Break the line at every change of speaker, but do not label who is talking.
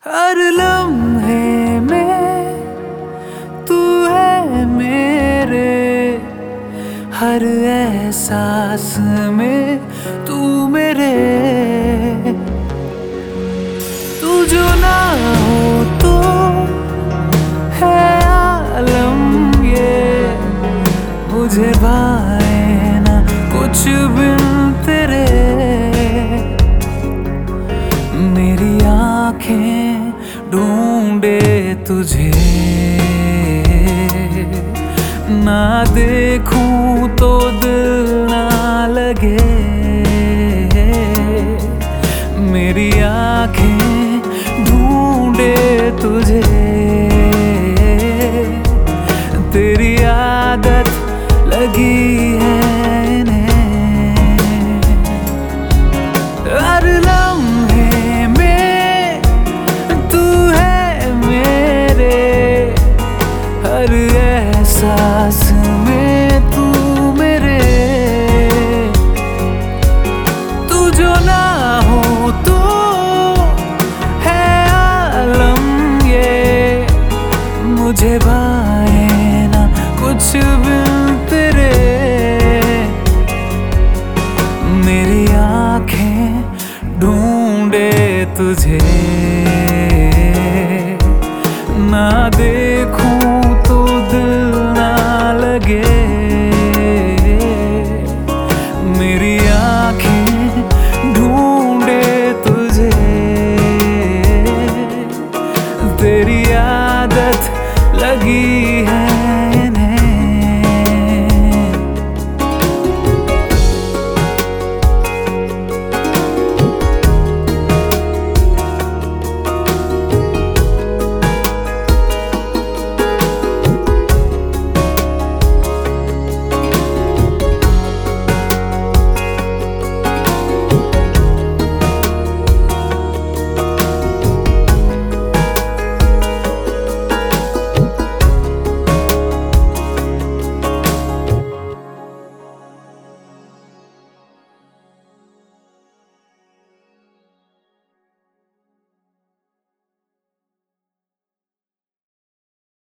हर लम्हे में तू है मेरे, हर एहसास में तू मेरे। तू जो ना हो तो है आलम ये, मुझे भाए ना कुछ बिन तेरे। मेरी आँखें ढूंढे तुझे, ना देखूं तो दिल ना लगे। मेरी आँखें ढूंढे तुझे, तेरी आदत लगी है इन्हें। हर लम्हे में तू है मेरे, हर एहसास में तू मेरे। तू जो ना हो तो है आलम ये, मुझे भाए ना कुछ बिन तेरे। मेरी आँखें ढूंढे तुझे, ना देखूं तो दिल ना लगे। मेरी आँखें ढूंढे तुझे, तेरी आदत लगी है